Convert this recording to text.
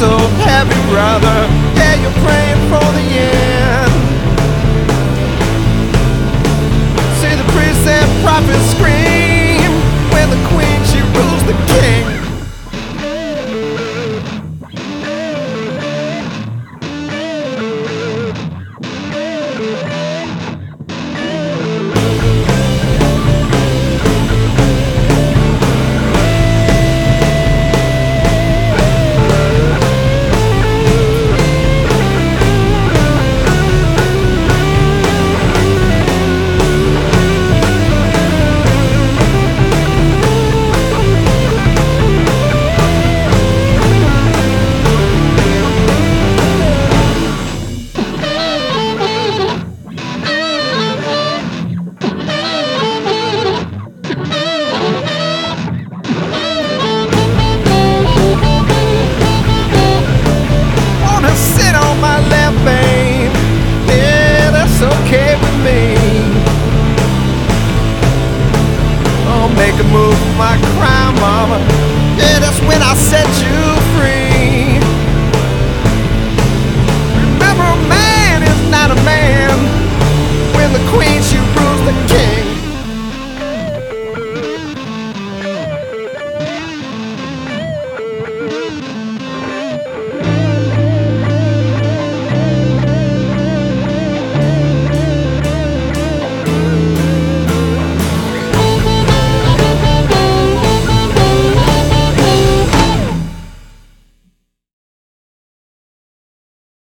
so heavy, brother. Yeah, you're praying for the end. See the priests and prophets scream when the queen, she rules the king. Okay with me. I'll make a move for my crime, mama. Yeah, that's when I set you free.